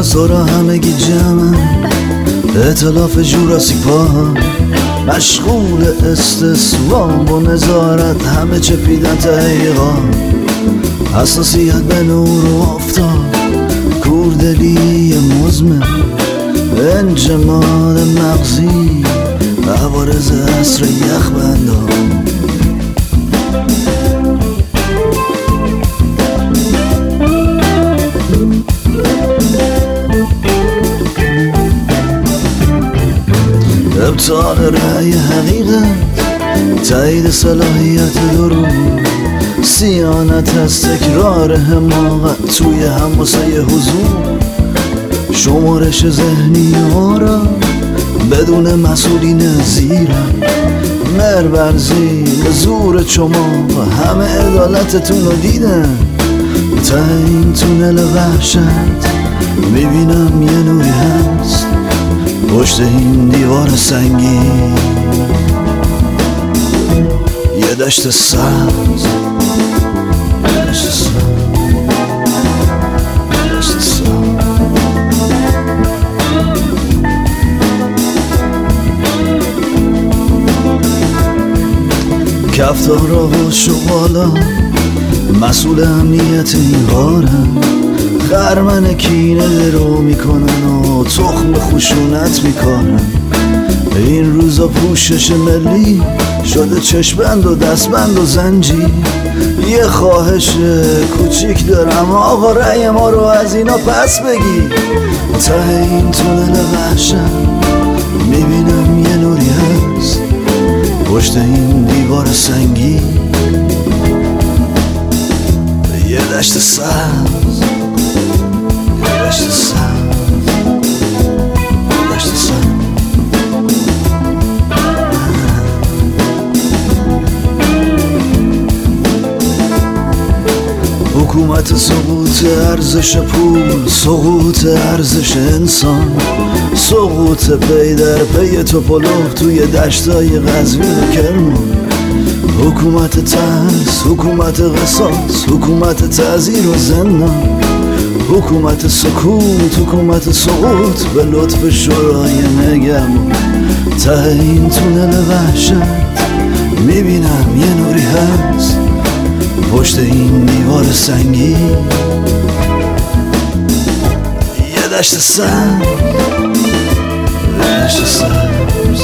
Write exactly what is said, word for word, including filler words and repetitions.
آثارا همگی جمع، ائتلاف جوراسیک پارک مشغول استسلام و نظارت، همه چپیدن تحقیقات، حساسیت به نور و آفتاب، کوردلی مزمن، انجماد مغزی، عوارض عصر یخبندان. ابطال رأی حقیقت، تایید صلاحیت درون، سیانت از تکرار حماقت توی هموسه حضور، شمارش ذهنی ها را بدون مسئولین زیرم، مرورزی زور چماق، همه عدالتتون رو دیدن. تا این تونل وحشت میبینم یه نوری هست پشت این دیوار سنگین، یه دشت سبز، یه دشت سبز، یه دشت سبز. کفتارا و شوالا مسئول امنیت این غارن، خرمن کینه رو میکنن و تخم خشونت میکنن. این روزا پوشش ملی شده چشمبند و دستبند و زنجیر. یه خواهش کوچیک دارم آقا، رأی ما رو از اینا پس بگیر. تا این تونل وحشت میبینم یه نوری هست پشت این دیوار سنگی، یه دشت سبز، یه دشت سبز، یه دشت سبز. حکومت سقوط ارزش پول، سقوط ارزش انسان، سقوط پی در پی توپولوف توی دشتای قزوین و کرمان. حکومت ترس، حکومت قصاص، حکومت تعزیر و زندان، حکومت سکوت، حکومت سقوط به لطف شورای نگهبان. ته این تونل وحشت میبینم یه نوری هست پشت این دیوار سنگی، یه دشت سبز، یه دشت سبز.